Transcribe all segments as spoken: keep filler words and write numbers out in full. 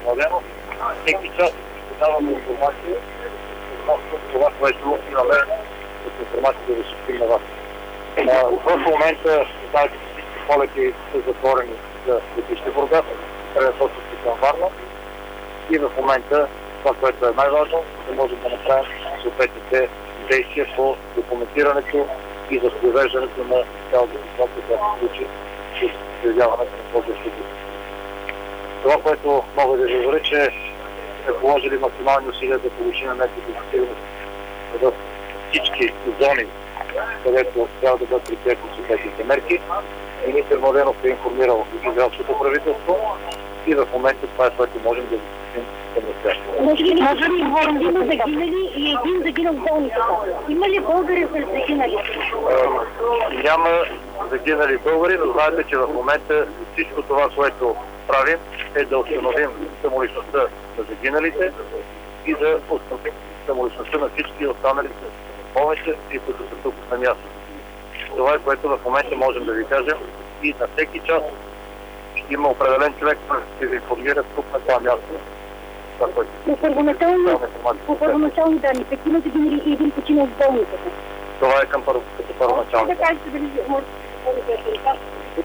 Младенов. Всеки час даваме информация относно това, което имаме от информацията да съобщим на вас. В момента, знаете, че всички полети са затворени за летище Бургас, пренасочващи към Варна. И в момента това, което е най-важно, да можем да направим съответните действия по документирането и за привеждането на цялата ситуация, която се случи с изявяването на този събитие. Това, което мога да ви говоря, че сме положили максимални усилия да повишим мерките за сигурност в всички зони, където трябва да бъдат предприети съответните мерки. Министър Младенов е информирал израелското правителство и в момента това е, което можем да защитим към настоящето. Може ли говорим, има загинали и един загинал в болницата? Има ли българи с загинали? Няма загинали българи, но знаете, че в момента всичко това, което правим, е да установим самоличността на загиналите и да установим самоличността на всички останалите повече и които са тук на място. Това е, което в момента можем да ви кажем и на всеки час ще има определен човек, който ще ви информира тук на това място. Това, което... По първоначални данни, петима загинали и един починал в болницата. Това е към първо, като първоначално. Да кажете дали можете да се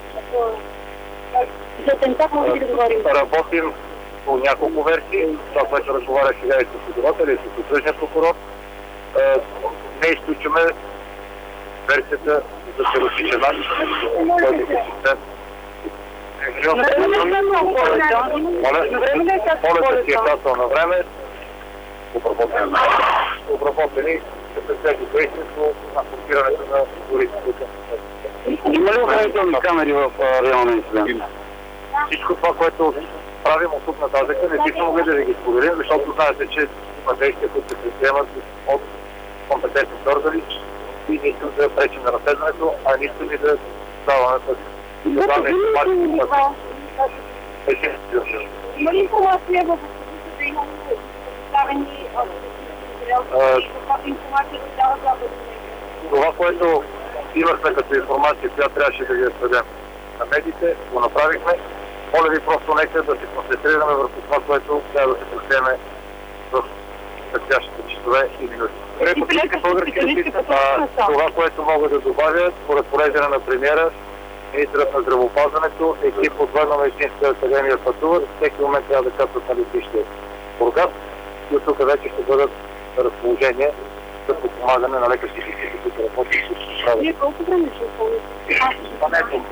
за атентат може да говорим? Работим по няколко версии. Това, което разговаря сега и с следователя и с окръжния прокурор. Не изключваме версията за терористичен акт, който е посетен. Моля си е казал на време, обработени. Обработени ще председи действието на функционирането на туристите. Има ли охранителни камери в района инцидент? Всичко това, което правим от тук нататък, не бихме могли да ви ги споделим, защото знаете, че има действия, които се предприемат от компетентните органи и не искам да пречим на разследването, а не искам и да даваме пък да даваме информация. Има ли информация в да има представени информация да дава запад? Това, което имахме като информация, която трябваше да ги разпредем на медиите, го направихме. Моля ви просто нека да се концентрираме върху това, което трябва да се предприеме в предстоящите часове и минути. Това, което мога да добавя, по разпореждане на премиера, министърът на здравеопазването, екип от Военно-медицинска академия пътуват, всеки момент трябва да кацат на летище Бургас и от тук вече ще бъдат на разположение за подпомагане на лекарските екипи, които работят с правят. Вие колко време ще изпълните? Това не е това.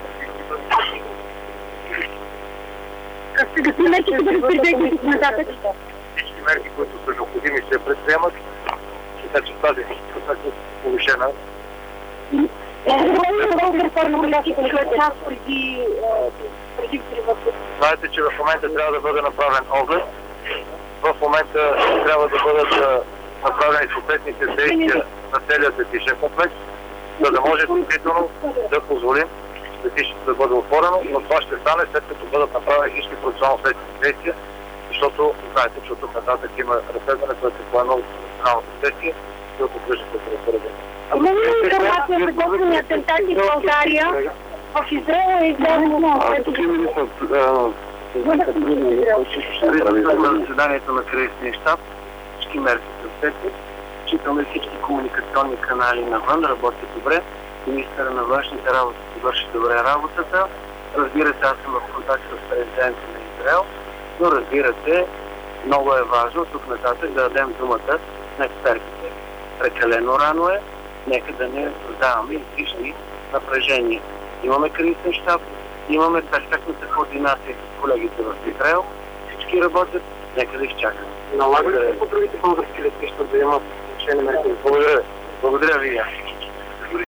Какви мерки ще бъдат предприети тук нататък? Всички мерки, които са необходими, се предприемат. Така че тази ситуация е повишена. Знаете, че в момента трябва да бъде направен оглед. В момента трябва да бъдат направени съответните действия на целият летишен комплекс, за да може действително да позволим летището да бъде отворено, но това ще стане след като бъдат направени всички процесуално следствени действия, защото знаете, че от тук нататък има разследване, което се поема от националното следствие и от окръжните прокуратури. Има ли информация за подобни атентати в България? В Израел е изгледано. На заседанието на кризисния щаб всички мерки са взети, считаме всички комуникационни канали навън, работят добре. Министъра на външните работи върши добре работата. Разбира се, аз съм в контакт с президента на Израел, но разбира се, много е важно тук нататък да дадем думата на експертите. Прекалено рано е, нека да не създаваме излишни напрежения. Имаме кризисен щаб, имаме перфектната координация с колегите в Израел, всички работят, нека да изчакаме. Налага ли се по другите български летища да имат решение мерки? Благодаря. Благодаря ви.